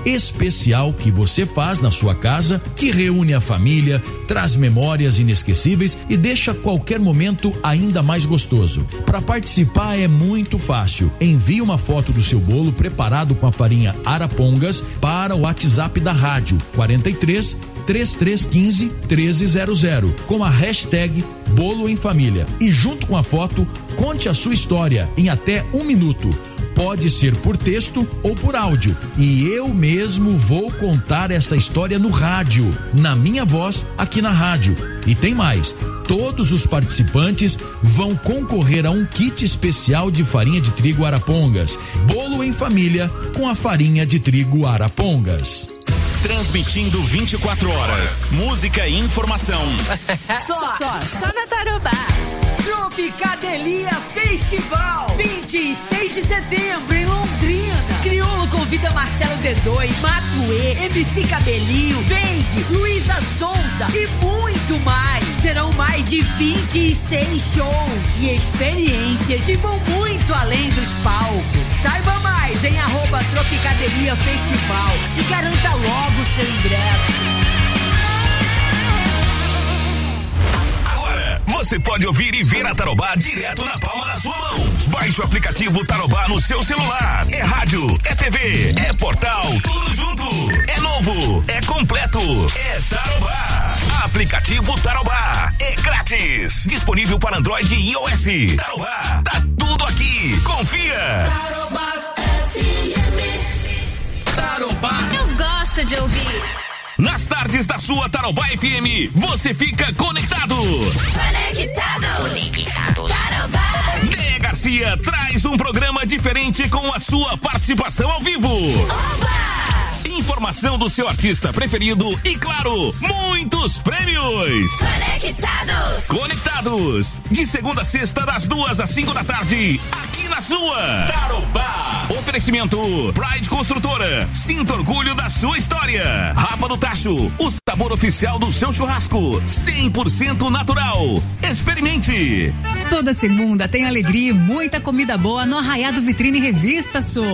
especial que você faz na sua casa, que reúne a família, traz memórias inesquecíveis e deixa qualquer momento ainda mais gostoso. Para participar é muito fácil. Envie uma foto do seu bolo preparado com a farinha Arapongas para o WhatsApp da rádio 43 3315 1300 com a hashtag Bolo em Família e junto com a foto conte a sua história em até 1 minuto. Pode ser por texto ou por áudio e eu mesmo vou contar essa história no rádio, na minha voz aqui na rádio. E tem mais, todos os participantes vão concorrer a um kit especial de farinha de trigo Arapongas, bolo em família com a farinha de trigo Arapongas. Transmitindo 24 horas, música e informação. Só na Tarobá. Tropicadelia Festival, 26 de setembro em Londrina. Criolo convida Marcelo D2, Matuê, MC Cabelinho, Veig, Luísa Sonza e muito mais. Serão mais de 26 shows e experiências que vão muito além dos palcos. Saiba mais em @Tropicadelia Festival e garanta logo seu ingresso. Você pode ouvir e ver a Tarobá direto na palma da sua mão. Baixe o aplicativo Tarobá no seu celular. É rádio, é TV, é portal, tudo junto. É novo, é completo, é Tarobá. Aplicativo Tarobá, é grátis. Disponível para Android e iOS. Tarobá, tá tudo aqui. Confia. Tarobá FM. Tarobá. Eu gosto de ouvir. Nas tardes da sua Tarobá FM, você fica conectado. Conectado. Tarobá. Deia Garcia traz um programa diferente com a sua participação ao vivo. Oba! Informação do seu artista preferido e, claro, muitos prêmios. Conectados. De segunda a sexta, das 2 às 5 da tarde, aqui na sua Tarobá. Oferecimento Pride Construtora. Sinta orgulho da sua história. Rapa do Tacho, o sabor oficial do seu churrasco. 100% natural. Experimente. Toda segunda tem alegria e muita comida boa no Arraiado Vitrine Revista Sul.